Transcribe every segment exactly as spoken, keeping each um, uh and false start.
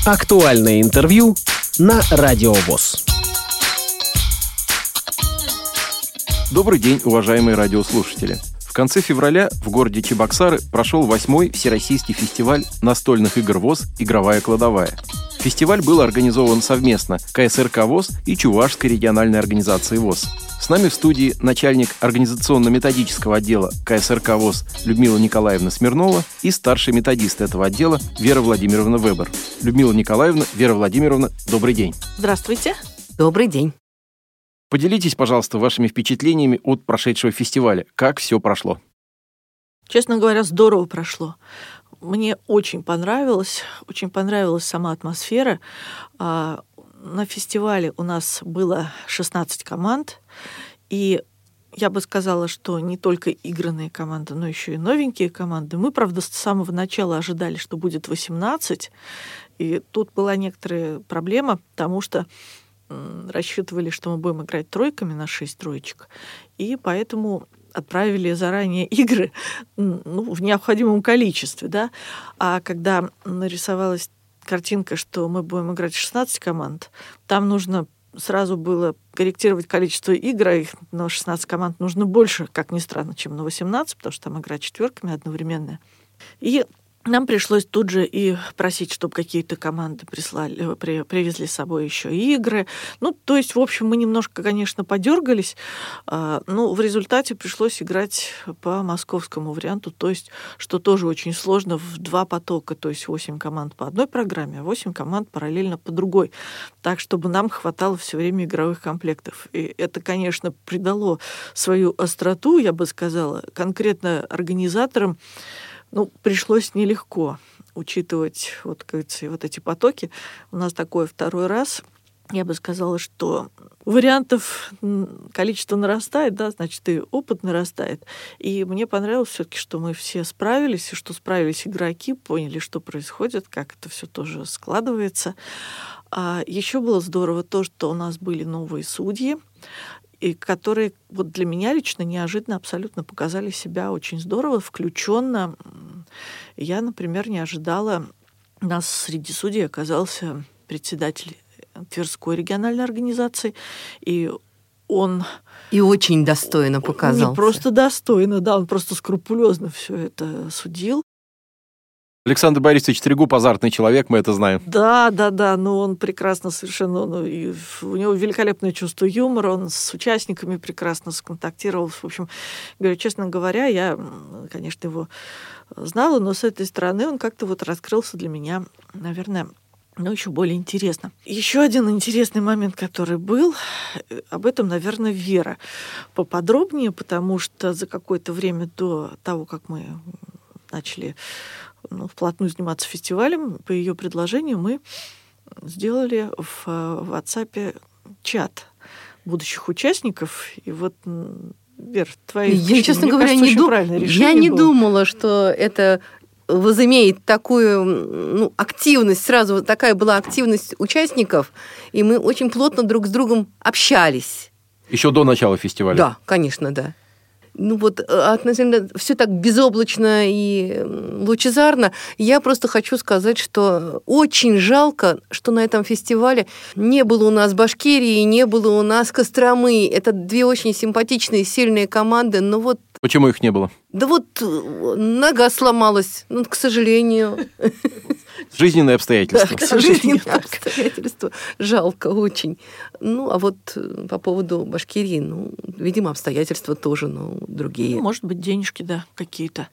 Актуальное интервью на Радио ВОС. Добрый день, уважаемые радиослушатели. В конце февраля в городе Чебоксары прошел восьмой Всероссийский фестиваль настольных игр ВОС «Игровая кладовая». Фестиваль был организован совместно ка эс эр ка ВОС и Чувашской региональной организацией ВОС. С нами в студии начальник организационно-методического отдела ка эс эр ка ВОС Людмила Николаевна Смирнова и старший методист этого отдела Вера Владимировна Вебер. Людмила Николаевна, Вера Владимировна, добрый день. Здравствуйте. Добрый день. Поделитесь, пожалуйста, вашими впечатлениями от прошедшего фестиваля. Как все прошло? Честно говоря, здорово прошло. Мне очень понравилось, очень понравилась сама атмосфера. На фестивале у нас было шестнадцать команд, и я бы сказала, что не только игранные команды, но еще и новенькие команды. Мы, правда, с самого начала ожидали, что будет восемнадцать, и тут была некоторая проблема, потому что рассчитывали, что мы будем играть тройками на шесть троечек, и поэтому отправили заранее игры ну, в необходимом количестве. Да? А когда нарисовалась картинка, что мы будем играть шестнадцать команд, там нужно сразу было корректировать количество игр, а их на шестнадцать команд нужно больше, как ни странно, чем на восемнадцать, потому что там игра четверками одновременная. И нам пришлось тут же и просить, чтобы какие-то команды прислали, при, привезли с собой еще игры. Ну, то есть, в общем, мы немножко, конечно, подергались, а, но в результате пришлось играть по московскому варианту, то есть, что тоже очень сложно, в два потока, то есть восемь команд по одной программе, а восемь команд параллельно по другой, так, чтобы нам хватало все время игровых комплектов. И это, конечно, придало свою остроту, я бы сказала, конкретно организаторам. Ну, пришлось нелегко учитывать вот, как говорится, вот эти потоки. У нас такое второй раз. Я бы сказала, что вариантов количество нарастает, да, значит, и опыт нарастает. И мне понравилось все-таки, что мы все справились, и что справились игроки, поняли, что происходит, как это все тоже складывается. А еще было здорово то, что у нас были новые судьи, и которые вот для меня лично неожиданно абсолютно показали себя очень здорово, включенно. Я, например, не ожидала, у нас среди судей оказался председатель Тверской региональной организации, и он... И очень достойно показался. Не просто достойно, да, он просто скрупулезно все это судил. Александр Борисович Трегуб азартный человек, мы это знаем. Да, да, да, но он прекрасно совершенно, ну, и у него великолепное чувство юмора, он с участниками прекрасно сконтактировал. В общем, говорю, честно говоря, я, конечно, его знала, но с этой стороны он как-то вот раскрылся для меня, наверное, ну, еще более интересно. Еще один интересный момент, который был, об этом, наверное, Вера поподробнее, потому что за какое-то время до того, как мы начали ну, вплотную заниматься фестивалем, по ее предложению мы сделали в WhatsApp чат будущих участников. И вот, Вер, твои я, честно говоря, кажется, не, ду... я не было. думала, что это возымеет такую ну, активность, сразу такая была активность участников, и мы очень плотно друг с другом общались. Еще до начала фестиваля? Да, конечно, да. Ну вот относительно все так безоблачно и лучезарно. Я просто хочу сказать, что очень жалко, что на этом фестивале не было у нас Башкирии, не было у нас Костромы. Это две очень симпатичные, сильные команды, но вот... Почему их не было? Да вот нога сломалась, ну, к сожалению. Жизненные обстоятельства. Да, к сожалению, обстоятельства. Жалко очень. Ну, а вот по поводу Башкирии, ну, видимо, обстоятельства тоже, но другие. Ну, может быть, денежки, да, какие-то.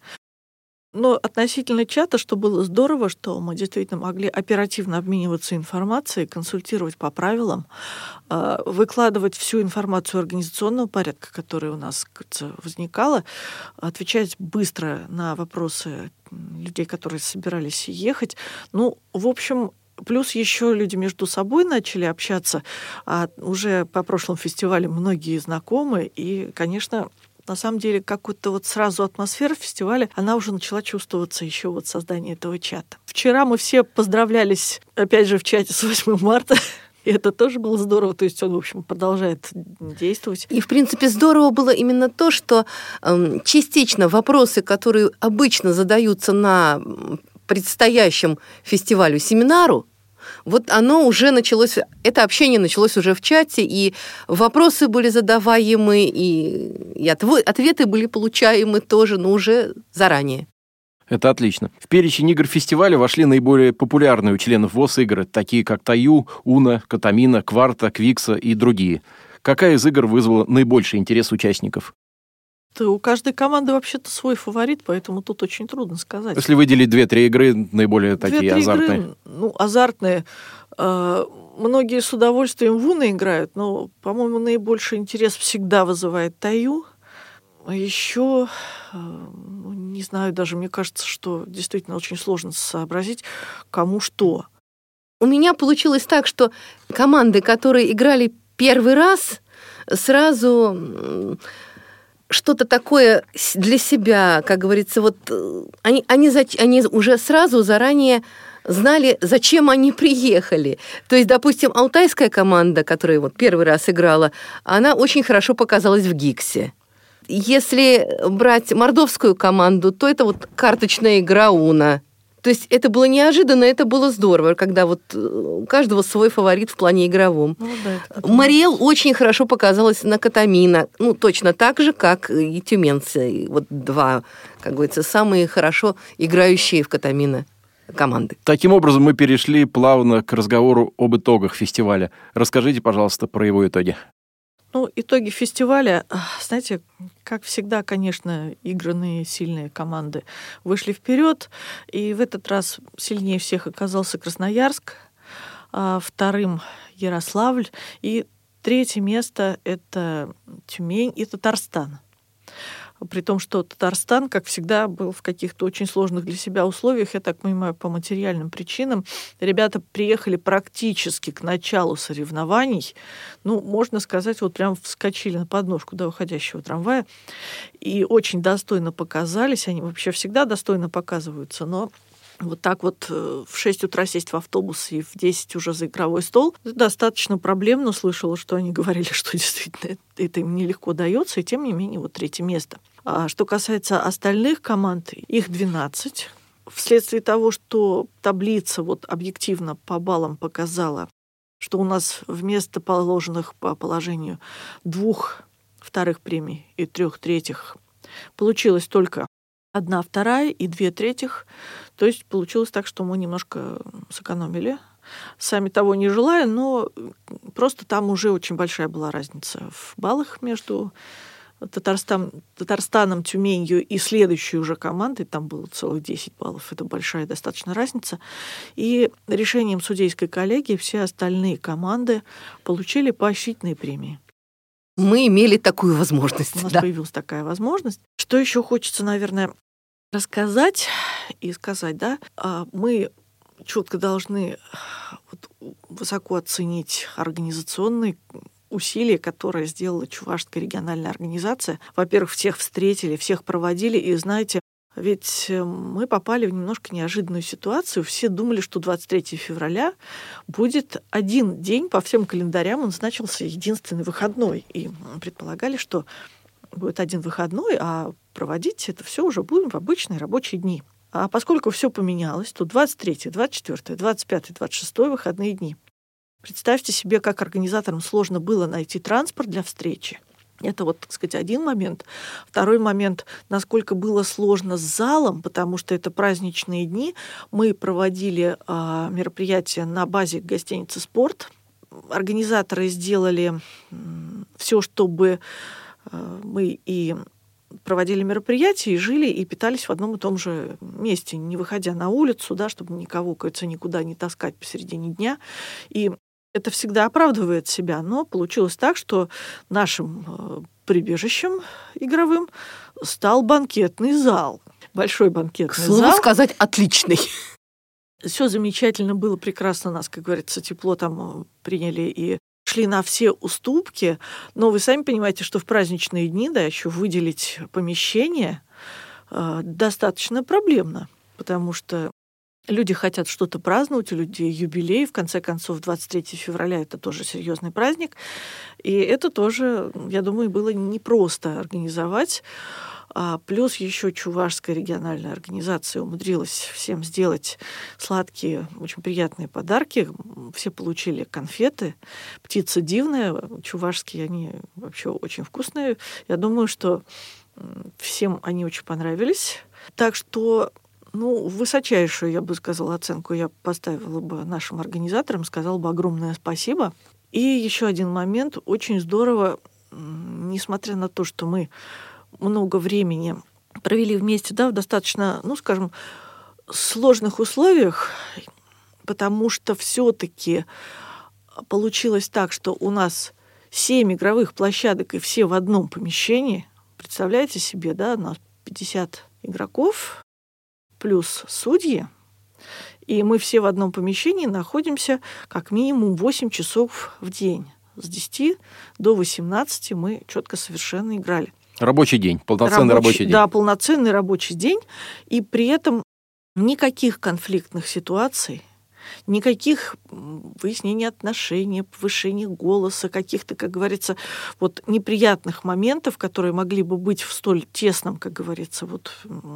Но относительно чата, что было здорово, что мы действительно могли оперативно обмениваться информацией, консультировать по правилам, выкладывать всю информацию организационного порядка, которая у нас, кажется, возникала, отвечать быстро на вопросы людей, которые собирались ехать. Ну, в общем, плюс еще люди между собой начали общаться, а уже по прошлому фестивалю многие знакомы, и, конечно, на самом деле, как-то вот сразу атмосфера фестиваля, она уже начала чувствоваться еще вот создание этого чата. Вчера мы все поздравлялись, опять же, в чате с восьмым марта. И это тоже было здорово, то есть он, в общем, продолжает действовать. И, в принципе, здорово было именно то, что э, частично вопросы, которые обычно задаются на предстоящем фестивалю-семинару, Вот оно уже началось, это общение началось уже в чате, и вопросы были задаваемы, и, и ответы были получаемы тоже, но уже заранее. Это отлично. В перечень игр фестиваля вошли наиболее популярные у членов ВОС игры, такие как Таю, Уно, Катамина, Кварта, Квикса и другие. Какая из игр вызвала наибольший интерес участников? Да, у каждой команды вообще-то свой фаворит, поэтому тут очень трудно сказать. Если выделить две-три игры, наиболее такие Две-три азартные. Игры, ну, азартные. Э, многие с удовольствием в Уно играют, но, по-моему, наибольший интерес всегда вызывает Таю. А еще, э, не знаю, даже мне кажется, что действительно очень сложно сообразить, кому что. У меня получилось так, что команды, которые играли первый раз, сразу что-то такое для себя, как говорится, вот они, они, они уже сразу заранее знали, зачем они приехали. То есть, допустим, алтайская команда, которая вот первый раз играла, она очень хорошо показалась в Гиксе. Если брать мордовскую команду, то это вот карточная игра Уно. То есть это было неожиданно, это было здорово, когда вот у каждого свой фаворит в плане игровом. Ну, да, Мариэл очень хорошо показалась на Катамина, ну, точно так же, как и тюменцы. Вот два, как говорится, самые хорошо играющие в Катамина команды. Таким образом, мы перешли плавно к разговору об итогах фестиваля. Расскажите, пожалуйста, про его итоги. Ну, итоги фестиваля, знаете, как всегда, конечно, игранные сильные команды вышли вперед, и в этот раз сильнее всех оказался Красноярск, а вторым Ярославль, и третье место — это Тюмень и Татарстан. При том, что Татарстан, как всегда, был в каких-то очень сложных для себя условиях, я так понимаю, по материальным причинам. Ребята приехали практически к началу соревнований. Ну, можно сказать, вот прям вскочили на подножку до уходящего трамвая. И очень достойно показались. Они вообще всегда достойно показываются, но вот так вот в шесть утра сесть в автобус и в десять уже за игровой стол — это достаточно проблемно. Слышала, что они говорили, что действительно это им нелегко дается, и тем не менее вот третье место. А что касается остальных команд, их двенадцать. Вследствие того, что таблица вот объективно по баллам показала, что у нас вместо положенных по положению двух вторых премий и трех третьих получилось только одна вторая и две третьих. То есть получилось так, что мы немножко сэкономили, сами того не желая, но просто там уже очень большая была разница в баллах между Татарстан, Татарстаном, Тюменью и следующей уже командой. Там было целых десять баллов. Это большая достаточно разница. И решением судейской коллегии все остальные команды получили поощрительные премии. Мы имели такую возможность. У нас да. появилась такая возможность. Что еще хочется, наверное, рассказать и сказать, да? Мы четко должны вот высоко оценить организационные усилия, которые сделала Чувашская региональная организация. Во-первых, всех встретили, всех проводили, и, знаете, ведь мы попали в немножко неожиданную ситуацию. Все думали, что двадцать третьего февраля будет один день, по всем календарям он значился единственный выходной. И предполагали, что будет один выходной, а проводить это все уже будем в обычные рабочие дни. А поскольку все поменялось, то двадцать третье, двадцать четвёртое, двадцать пятое, двадцать шестое выходные дни. Представьте себе, как организаторам сложно было найти транспорт для встречи. Это вот, так сказать, один момент. Второй момент, насколько было сложно с залом, потому что это праздничные дни. Мы проводили э, мероприятие на базе гостиницы «Спорт». Организаторы сделали э, все, чтобы э, мы и проводили мероприятия, и жили, и питались в одном и том же месте, не выходя на улицу, да, чтобы никого, кажется, никуда не таскать посередине дня. И это всегда оправдывает себя, но получилось так, что нашим прибежищем игровым стал банкетный зал. Большой банкетный К слову зал. сказать, отличный. Все замечательно было, прекрасно нас, как говорится, тепло там приняли и шли на все уступки. Но вы сами понимаете, что в праздничные дни, да, еще выделить помещение э, достаточно проблемно, потому что Люди хотят что-то праздновать, у людей юбилей, в конце концов, двадцать третьего февраля – это тоже серьезный праздник. И это тоже, я думаю, было непросто организовать. А плюс еще Чувашская региональная организация умудрилась всем сделать сладкие, очень приятные подарки. Все получили конфеты. Птица дивная, чувашские, они вообще очень вкусные. Я думаю, что всем они очень понравились. Так что, ну, высочайшую, я бы сказала, оценку я поставила бы нашим организаторам, сказала бы огромное спасибо. И еще один момент. Очень здорово, несмотря на то, что мы много времени провели вместе, да, в достаточно, ну, скажем, сложных условиях, потому что все-таки получилось так, что у нас семь игровых площадок и все в одном помещении. Представляете себе, да, у нас пятьдесят игроков плюс судьи, и мы все в одном помещении находимся как минимум восемь часов в день. С десяти до восемнадцати мы четко совершенно играли. Рабочий день, полноценный рабочий, рабочий день. Да, полноценный рабочий день. И при этом никаких конфликтных ситуаций, никаких выяснений отношений, повышения голоса, каких-то, как говорится, вот неприятных моментов, которые могли бы быть в столь тесном, как говорится, вот...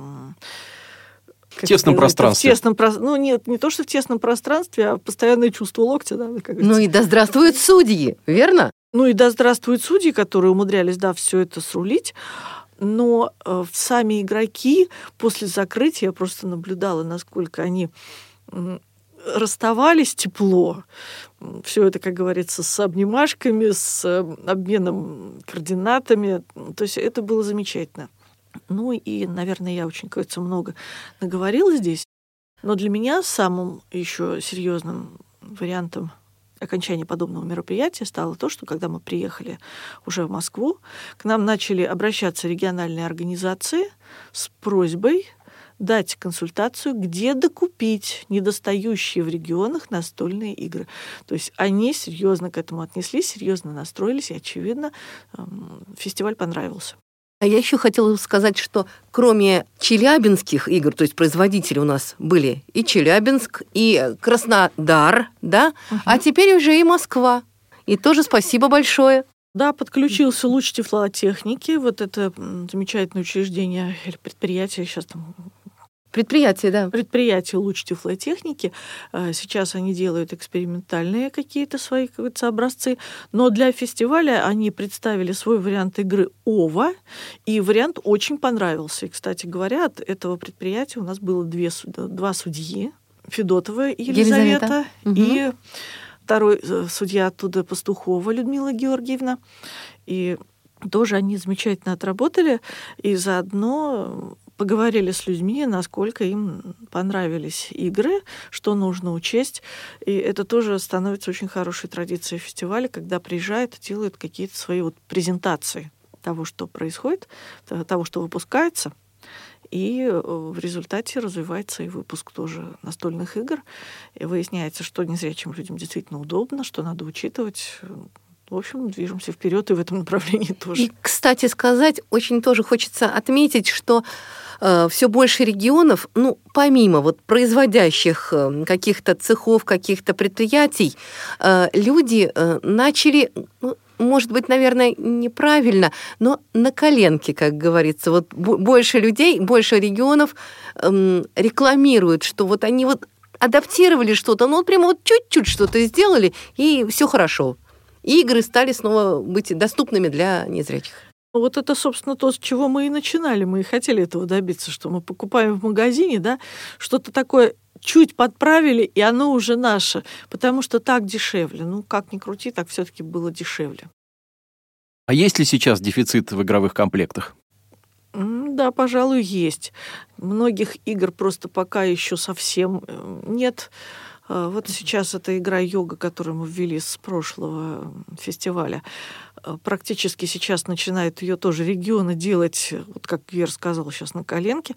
В тесном пространстве. В тесном, ну, нет, не то, что в тесном пространстве, а постоянное чувство локтя. Да, как ну и да здравствуют судьи, верно? Ну и да здравствуют судьи, которые умудрялись, да, все это срулить. Но э, сами игроки после закрытия, я просто наблюдала, насколько они э, расставались тепло. Все это, как говорится, с обнимашками, с э, обменом координатами. То есть это было замечательно. Ну и, наверное, я очень, кажется, много наговорила здесь. Но для меня самым еще серьезным вариантом окончания подобного мероприятия стало то, что когда мы приехали уже в Москву, к нам начали обращаться региональные организации с просьбой дать консультацию, где докупить недостающие в регионах настольные игры. То есть они серьезно к этому отнеслись, серьезно настроились, и, очевидно, фестиваль понравился. А я еще хотела сказать, что кроме челябинских игр, то есть производители у нас были и Челябинск, и Краснодар, да, угу. А теперь уже и Москва. И тоже спасибо большое. Да, подключился луч тифлотехники, вот это замечательное учреждение или предприятие, сейчас там... Предприятие, да. Предприятие «Луч тифлотехники». Сейчас они делают экспериментальные какие-то свои, как говорится, образцы. Но для фестиваля они представили свой вариант игры «Ова». И вариант очень понравился. И, кстати говоря, от этого предприятия у нас было две, два судьи. Федотова Елизавета, Елизавета. И угу. второй судья оттуда Пастухова Людмила Георгиевна. И тоже они замечательно отработали. И заодно... поговорили с людьми, насколько им понравились игры, что нужно учесть. И это тоже становится очень хорошей традицией фестиваля, когда приезжают и делают какие-то свои вот презентации того, что происходит, того, что выпускается. И в результате развивается и выпуск тоже настольных игр. И выясняется, что незрячим людям действительно удобно, что надо учитывать. В общем, движемся вперед и в этом направлении тоже. И, кстати сказать, очень тоже хочется отметить, что э, все больше регионов, ну, помимо вот производящих э, каких-то цехов, каких-то предприятий, э, люди э, начали, ну, может быть, наверное, неправильно, но на коленке, как говорится. Вот больше людей, больше регионов э, рекламируют, что вот они вот адаптировали что-то, ну, вот прямо вот чуть-чуть что-то сделали, и все хорошо. Игры стали снова быть доступными для незрячих. Вот это, собственно, то, с чего мы и начинали. Мы и хотели этого добиться, что мы покупаем в магазине, да, что-то такое чуть подправили, и оно уже наше, потому что так дешевле. Ну, как ни крути, так все-таки было дешевле. А есть ли сейчас дефицит в игровых комплектах? Да, пожалуй, есть. Многих игр просто пока еще совсем нет. Вот сейчас эта игра «Йога», которую мы ввели с прошлого фестиваля, практически сейчас начинают ее тоже регионы делать, вот как Вера сказала, сейчас на коленке.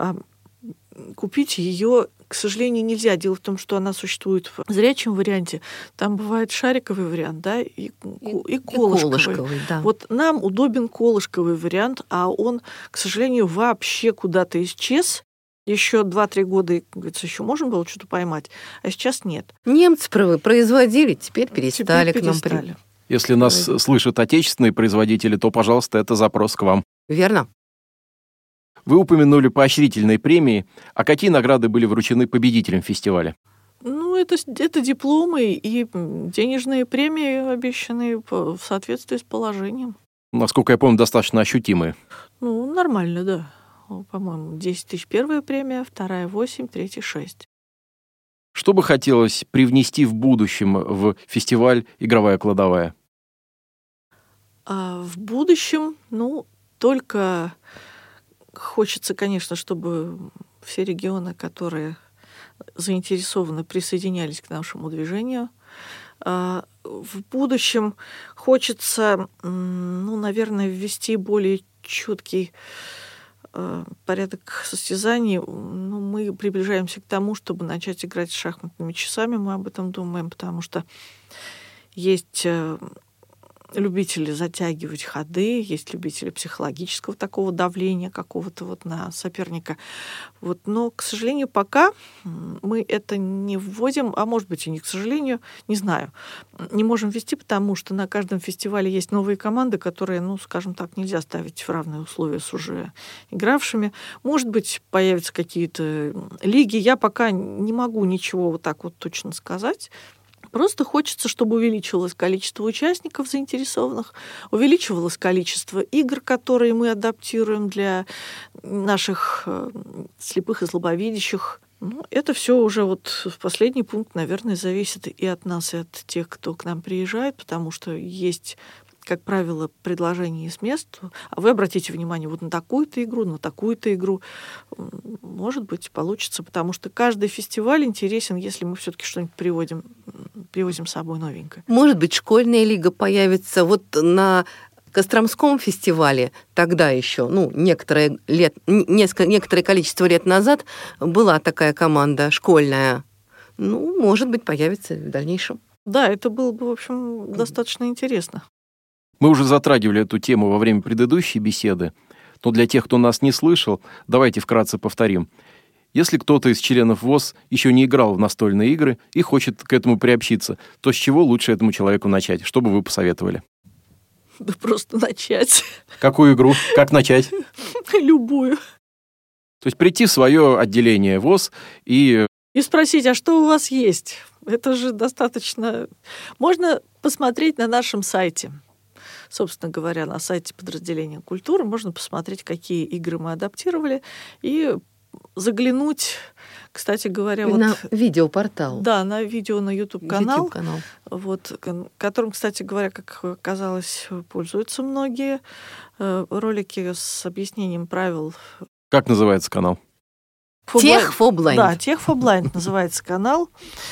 Купить ее, к сожалению, нельзя. Дело в том, что она существует в зрячем варианте. Там бывает шариковый вариант, да, и, и, и колышковый. И колышковый, да. Вот нам удобен колышковый вариант, а он, к сожалению, вообще куда-то исчез. Еще два-три года, как говорится, еще можно было что-то поймать, а сейчас нет. Немцы производили, теперь перестали Теперь к нам. перестали. Если нас слышат отечественные производители, то, пожалуйста, это запрос к вам. Верно. Вы упомянули поощрительные премии. А какие награды были вручены победителям фестиваля? Ну, это, это дипломы и денежные премии, обещанные в соответствии с положением. Насколько я помню, достаточно ощутимые. Ну, нормально, да. По-моему, десять тысяч первая премия, вторая восемь, третья шесть. Что бы хотелось привнести в будущем в фестиваль «Игровая кладовая»? А в будущем, ну, только хочется, конечно, чтобы все регионы, которые заинтересованы, присоединялись к нашему движению. А в будущем хочется, ну, наверное, ввести более четкий порядок состязаний. Ну, мы приближаемся к тому, чтобы начать играть с шахматными часами. Мы об этом думаем, потому что есть любители затягивать ходы, есть любители психологического такого давления какого-то вот на соперника. Вот. Но, к сожалению, пока мы это не вводим, а может быть и не к сожалению, не знаю, не можем ввести, потому что на каждом фестивале есть новые команды, которые, ну, скажем так, нельзя ставить в равные условия с уже игравшими. Может быть, появятся какие-то лиги. Я пока не могу ничего вот так вот точно сказать. Просто хочется, чтобы увеличивалось количество участников заинтересованных, увеличивалось количество игр, которые мы адаптируем для наших слепых и слабовидящих. Ну, это все уже вот в последний пункт, наверное, зависит и от нас, и от тех, кто к нам приезжает, потому что есть, как правило, предложение с мест. А вы обратите внимание вот на такую-то игру, на такую-то игру. Может быть, получится, потому что каждый фестиваль интересен, если мы все-таки что-нибудь приводим, привозим с собой новенькое. Может быть, школьная лига появится вот на Костромском фестивале тогда еще, ну, некоторое, лет, несколько, некоторое количество лет назад была такая команда школьная. Ну, может быть, появится в дальнейшем. Да, это было бы, в общем, достаточно интересно. Мы уже затрагивали эту тему во время предыдущей беседы, но для тех, кто нас не слышал, давайте вкратце повторим. Если кто-то из членов ВОС еще не играл в настольные игры и хочет к этому приобщиться, то с чего лучше этому человеку начать? Что бы вы посоветовали? Да просто начать. Какую игру? Как начать? Любую. То есть прийти в свое отделение ВОС и... И спросить, а что у вас есть? Это же достаточно... Можно посмотреть на нашем сайте. Собственно говоря, на сайте подразделения культуры можно посмотреть, какие игры мы адаптировали, и заглянуть, кстати говоря... На вот, видеопортал. Да, на видео на YouTube-канал, YouTube-канал. Вот, которым, кстати говоря, как оказалось, пользуются многие. Ролики с объяснением правил. Как называется канал? Техфоблайнд. Да, Техфоблайнд называется канал.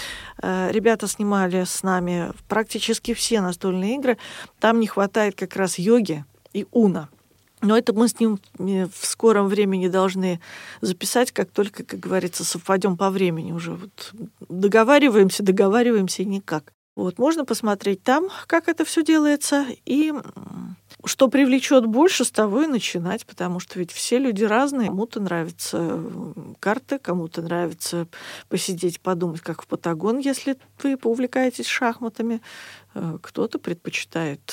Ребята снимали с нами практически все настольные игры. Там не хватает как раз йоги и уно. Но это мы с ним в скором времени должны записать, как только, как говорится, совпадем по времени уже. Вот договариваемся, договариваемся и никак. Вот, можно посмотреть там, как это все делается, и что привлечет больше, с того и начинать, потому что ведь все люди разные. Кому-то нравятся карты, кому-то нравится посидеть, подумать, как в Патагон, если вы увлекаетесь шахматами. Кто-то предпочитает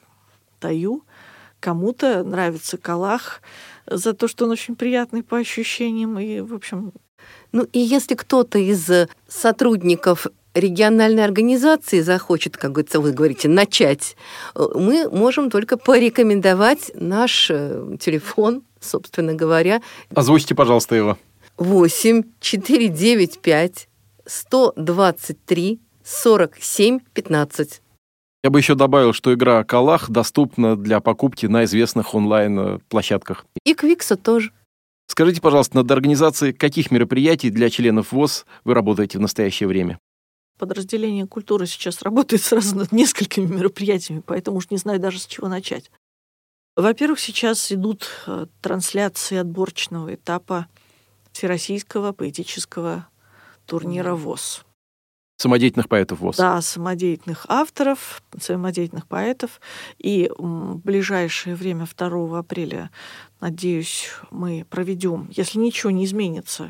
таю, кому-то нравится калах за то, что он очень приятный по ощущениям. И, в общем... Ну и если кто-то из сотрудников региональной организации захочет, как говорится, вы говорите, начать, мы можем только порекомендовать наш телефон, собственно говоря. Озвучьте, пожалуйста, его. восемь четыре девять пять сто двадцать три сорок семь пятнадцать. Я бы еще добавил, что игра «Калах» доступна для покупки на известных онлайн-площадках. И Квикса тоже. Скажите, пожалуйста, над организацией каких мероприятий для членов ВОС вы работаете в настоящее время? Подразделение культуры сейчас работает сразу над несколькими мероприятиями, поэтому уж не знаю даже, с чего начать. Во-первых, сейчас идут трансляции отборочного этапа Всероссийского поэтического турнира ВОС. Самодеятельных поэтов ВОС. Да, самодеятельных авторов, самодеятельных поэтов. И в ближайшее время, второго апреля, надеюсь, мы проведем, если ничего не изменится,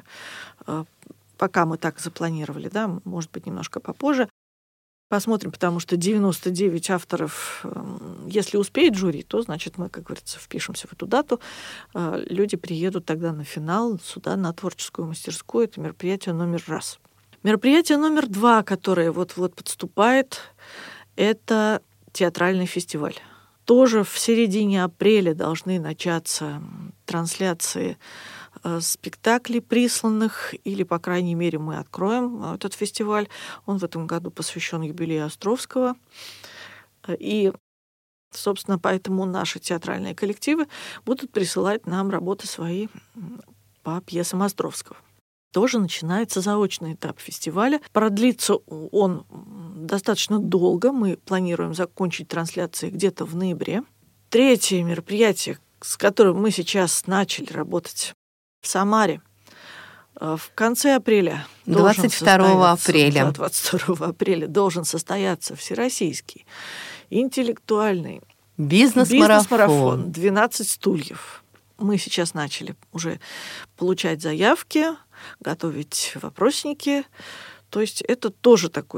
пока мы так запланировали, да, может быть, немножко попозже, посмотрим, потому что девяносто девять авторов, если успеет жюри, то, значит, мы, как говорится, впишемся в эту дату. Люди приедут тогда на финал сюда, на творческую мастерскую. Это мероприятие номер раз. Мероприятие номер два, которое вот-вот подступает, это театральный фестиваль. Тоже в середине апреля должны начаться трансляции спектаклей присланных, или, по крайней мере, мы откроем этот фестиваль. Он в этом году посвящен юбилею Островского. И, собственно, поэтому наши театральные коллективы будут присылать нам работы свои по пьесам Островского. Тоже начинается заочный этап фестиваля. Продлится он достаточно долго. Мы планируем закончить трансляции где-то в ноябре. Третье мероприятие, с которым мы сейчас начали работать в Самаре, в конце апреля, двадцать второго апреля. двадцать второго апреля должен состояться всероссийский интеллектуальный бизнес-марафон. бизнес-марафон «двенадцать стульев». Мы сейчас начали уже получать заявки, готовить вопросники. То есть это тоже такой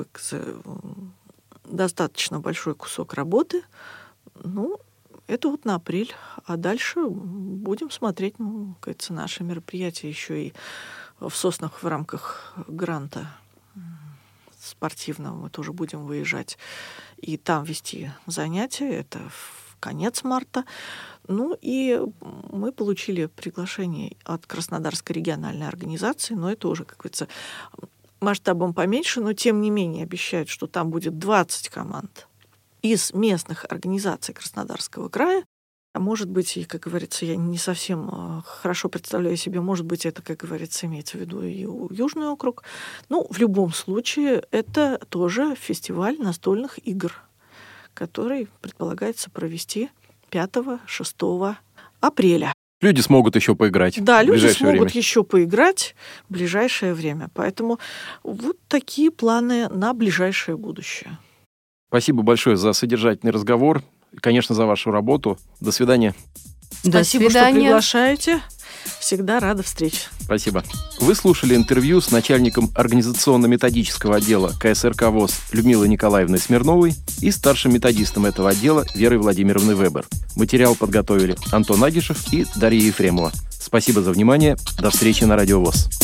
достаточно большой кусок работы. Ну, это вот на апрель. А дальше будем смотреть, ну, кажется, наши мероприятия еще и в Соснах в рамках гранта спортивного. Мы тоже будем выезжать и там вести занятия. Это в конец марта. Ну и мы получили приглашение от Краснодарской региональной организации, но это уже, как говорится, масштабом поменьше, но тем не менее обещают, что там будет двадцать команд из местных организаций Краснодарского края. А может быть, и, как говорится, я не совсем хорошо представляю себе, может быть, это, как говорится, имеется в виду и Южный округ. Ну, в любом случае, это тоже фестиваль настольных игр, который предполагается провести пятого-шестого апреля. Люди смогут еще поиграть. Да, в люди ближайшее смогут время. еще поиграть в ближайшее время. Поэтому вот такие планы на ближайшее будущее. Спасибо большое за содержательный разговор и, конечно, за вашу работу. До свидания. До Спасибо, свидания. что приглашаете. Всегда рада встрече. Спасибо. Вы слушали интервью с начальником организационно-методического отдела ка эс эр ка ВОС Людмилой Николаевной Смирновой и старшим методистом этого отдела Верой Владимировной Вебер. Материал подготовили Антон Агишев и Дарья Ефремова. Спасибо за внимание. До встречи на Радио ВОС.